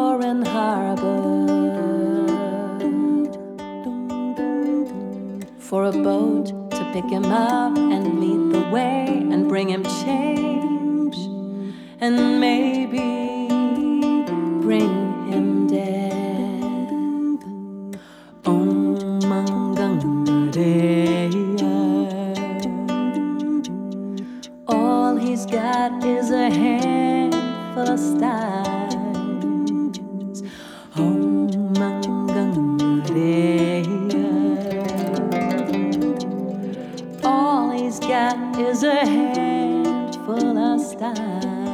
foreign harbor for a boat to pick him up and lead the way and bring him change and maybe bring him death. Om Mangangareya. All he's got is a handful of stars. Om Mangangareya. All he's got is a handful of stars.